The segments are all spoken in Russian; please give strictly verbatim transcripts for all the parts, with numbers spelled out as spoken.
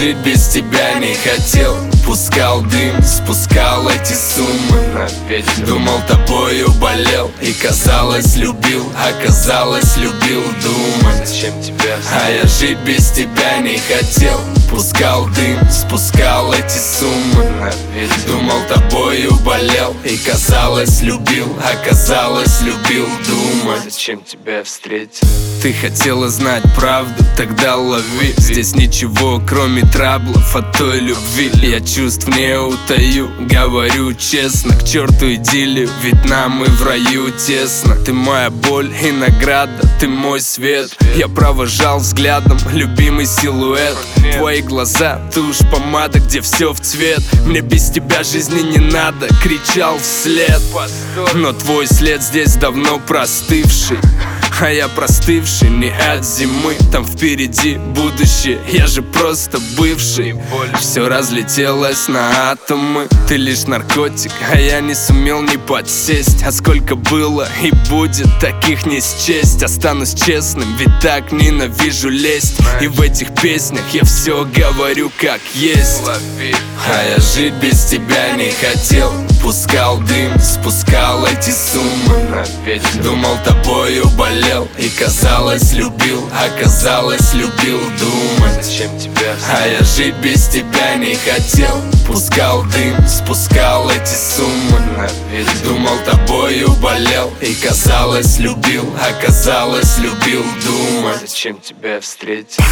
жить без тебя не хотел. Пускал дым, спускал эти суммы на ветер. Думал, тобою болел и казалось любил, оказалось любил думать. Зачем тебя? А я жить без тебя не хотел. Пускал дым, спускал эти суммы на ветер. Думал, тобою болел и казалось любил, оказалось любил думать. Зачем тебя встретил? Ты хотела знать правду, тогда лови. Здесь ничего, кроме траблов от той любви. Я чувств не утаю, говорю честно. К черту идиллию, ведь нам и в раю тесно. Ты моя боль и награда, ты мой свет. Я провожал взглядом любимый силуэт. Твои глаза, тушь, помада, где все в цвет. Мне без тебя жизни не надо, кричал вслед. Но твой след здесь давно простывший, а я простывший не от зимы. Там впереди будущее, я же просто бывший. Все разлетелось на атомы. Ты лишь наркотик, а я не сумел не подсесть. А сколько было и будет, таких не счесть. Останусь честным, ведь так ненавижу лезть. И в этих песнях я все говорю как есть. А я жить без тебя не хотел. Пускал дым, спускал эти суммы на ветер. Думал, тобою болел и казалось любил, оказалось любил думать. Зачем тебя? А я жить без тебя не хотел. Пускал дым, спускал эти суммы на ветер. Думал, тобою болел и казалось любил, оказалось любил думать. Зачем тебя встретил?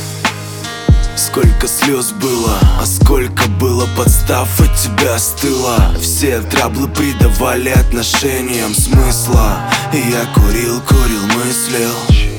Сколько слез было, а сколько было подстав от тебя остыло. Все траблы придавали отношениям смысла. И я курил, курил, мыслил,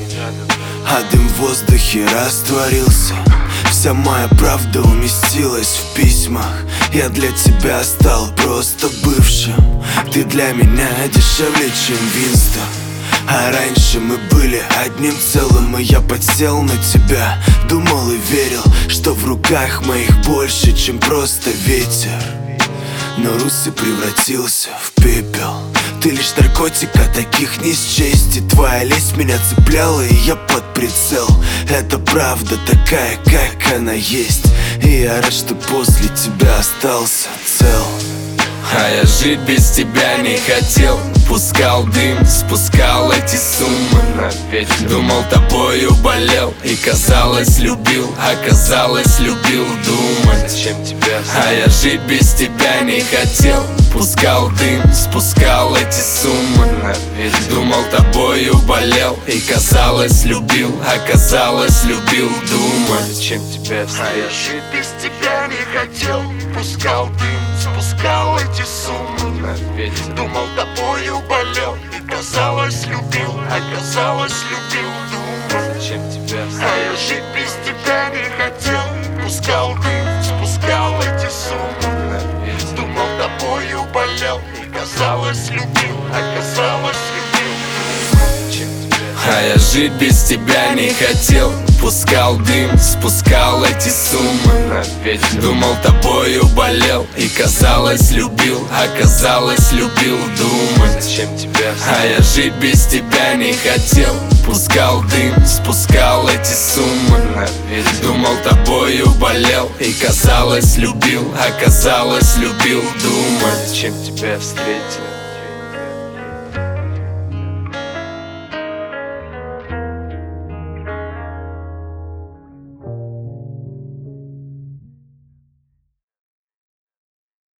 а дым в воздухе растворился. Вся моя правда уместилась в письмах. Я для тебя стал просто бывшим. Ты для меня дешевле, чем Винстон. А раньше мы были одним целым, и я подсел на тебя. Думал и верил, что в руках моих больше, чем просто ветер. Но Руси превратился в пепел. Ты лишь наркотик, а таких не счесть. И твоя лесть меня цепляла, и я под прицел. Это правда такая, как она есть. И я рад, что после тебя остался цел. А я жить без тебя не хотел. Пускал дым, спускал эти суммы на ветер. Думал, тобою болел и казалось любил, оказалось любил думать. Зачем тебя? А я жить без тебя не хотел. Пускал дым, спускал эти суммы на ветер. Думал, тобою болел и казалось любил, оказалось любил думать. Зачем тебя? А я жить без тебя не хотел. Пускал дым, спускал эти суммы на ветер. Думал, тобою болел и казалось любил, оказалось любил думать. Зачем тебя? А я жить без тебя не хотел. Пускал дым, спускал эти суммы на ветер. Думал, тобою болел и казалось любил, оказалось любил думать. Зачем тебя? А я жить без тебя не хотел. Пускал дым, спускал эти суммы на ветер. Думал, тобою болел и казалось любил, оказалось любил думать. Зачем тебя? А я жить без тебя не хотел. Пускал дым, спускал эти суммы на ветер. Думал, тобою болел и казалось любил, оказалось любил думать. Зачем тебя встретил?